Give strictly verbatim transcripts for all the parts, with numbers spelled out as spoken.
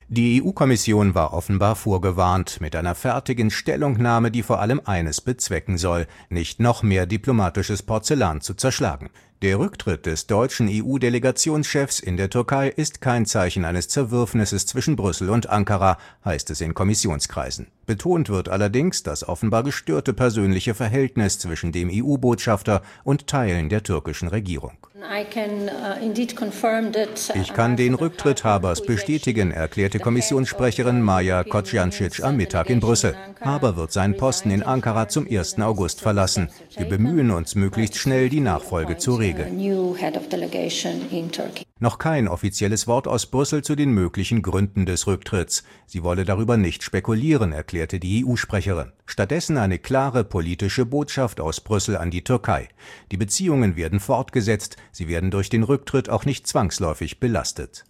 Die E U-Kommission war offenbar vorgewarnt mit einer fertigen Stellungnahme, die vor allem eines bezwecken soll: nicht noch mehr diplomatisches Porzellan zu zerschlagen. Der Rücktritt des deutschen E U-Delegationschefs in der Türkei ist kein Zeichen eines Zerwürfnisses zwischen Brüssel und Ankara, heißt es in Kommissionskreisen. Betont wird allerdings das offenbar gestörte persönliche Verhältnis zwischen dem E U-Botschafter und Teilen der türkischen Regierung. Ich kann den Rücktritt Habers bestätigen, erklärte Kommissionssprecherin Maja Kocijancic am Mittag in Brüssel. Haber wird seinen Posten in Ankara zum ersten August verlassen. Wir bemühen uns, möglichst schnell die Nachfolge zu regeln. Noch kein offizielles Wort aus Brüssel zu den möglichen Gründen des Rücktritts. Sie wolle darüber nicht spekulieren, erklärte die E U-Sprecherin. Stattdessen eine klare politische Botschaft aus Brüssel an die Türkei. Die Beziehungen werden fortgesetzt, sie werden durch den Rücktritt auch nicht zwangsläufig belastet.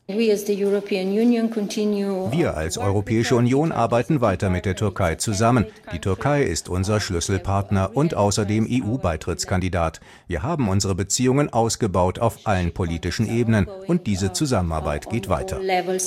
Wir als Europäische Union arbeiten weiter mit der Türkei zusammen. Die Türkei ist unser Schlüsselpartner und außerdem E U-Beitrittskandidat. Wir haben unsere Beziehungen ausgebaut auf allen politischen Ebenen. Und diese Zusammenarbeit geht weiter.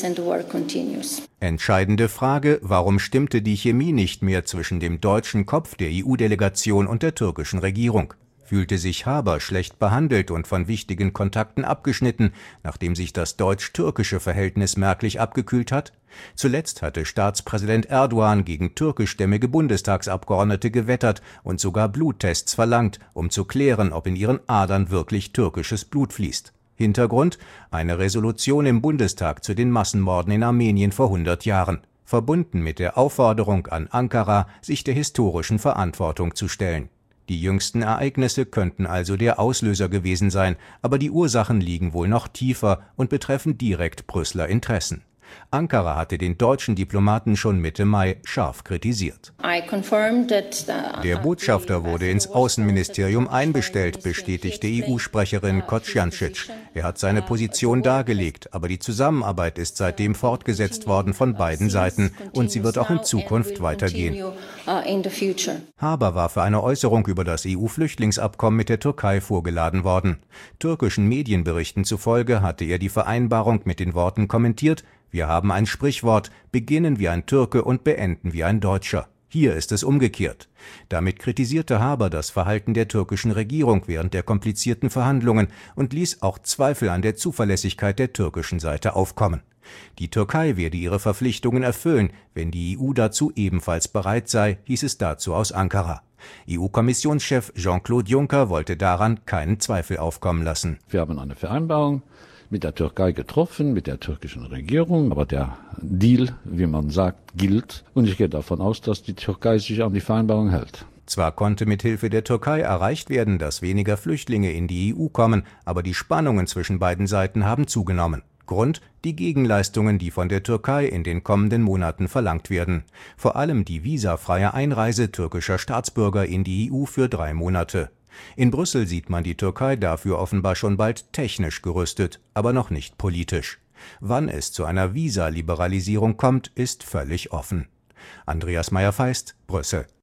Entscheidende Frage: Warum stimmte die Chemie nicht mehr zwischen dem deutschen Kopf der E U-Delegation und der türkischen Regierung? Fühlte sich Haber schlecht behandelt und von wichtigen Kontakten abgeschnitten, nachdem sich das deutsch-türkische Verhältnis merklich abgekühlt hat? Zuletzt hatte Staatspräsident Erdogan gegen türkischstämmige Bundestagsabgeordnete gewettert und sogar Bluttests verlangt, um zu klären, ob in ihren Adern wirklich türkisches Blut fließt. Hintergrund: eine Resolution im Bundestag zu den Massenmorden in Armenien vor hundert Jahren, verbunden mit der Aufforderung an Ankara, sich der historischen Verantwortung zu stellen. Die jüngsten Ereignisse könnten also der Auslöser gewesen sein, aber die Ursachen liegen wohl noch tiefer und betreffen direkt Brüsseler Interessen. Ankara hatte den deutschen Diplomaten schon Mitte Mai scharf kritisiert. Der Botschafter wurde ins Außenministerium einbestellt, bestätigte E U-Sprecherin Kocijancic. Er hat seine Position dargelegt, aber die Zusammenarbeit ist seitdem fortgesetzt worden von beiden Seiten und sie wird auch in Zukunft weitergehen. Haber war für eine Äußerung über das E U-Flüchtlingsabkommen mit der Türkei vorgeladen worden. Türkischen Medienberichten zufolge hatte er die Vereinbarung mit den Worten kommentiert: Wir haben ein Sprichwort, beginnen wie ein Türke und beenden wie ein Deutscher. Hier ist es umgekehrt. Damit kritisierte Haber das Verhalten der türkischen Regierung während der komplizierten Verhandlungen und ließ auch Zweifel an der Zuverlässigkeit der türkischen Seite aufkommen. Die Türkei werde ihre Verpflichtungen erfüllen, wenn die E U dazu ebenfalls bereit sei, hieß es dazu aus Ankara. E U-Kommissionschef Jean-Claude Juncker wollte daran keinen Zweifel aufkommen lassen. Wir haben eine Vereinbarung mit der Türkei getroffen, mit der türkischen Regierung, aber der Deal, wie man sagt, gilt, und ich gehe davon aus, dass die Türkei sich an die Vereinbarung hält. Zwar konnte mit Hilfe der Türkei erreicht werden, dass weniger Flüchtlinge in die E U kommen, aber die Spannungen zwischen beiden Seiten haben zugenommen. Grund: die Gegenleistungen, die von der Türkei in den kommenden Monaten verlangt werden. Vor allem die visafreie Einreise türkischer Staatsbürger in die E U für drei Monate. In Brüssel sieht man die Türkei dafür offenbar schon bald technisch gerüstet, aber noch nicht politisch. Wann es zu einer Visaliberalisierung kommt, ist völlig offen. Andreas Meyer-Feist, Brüssel.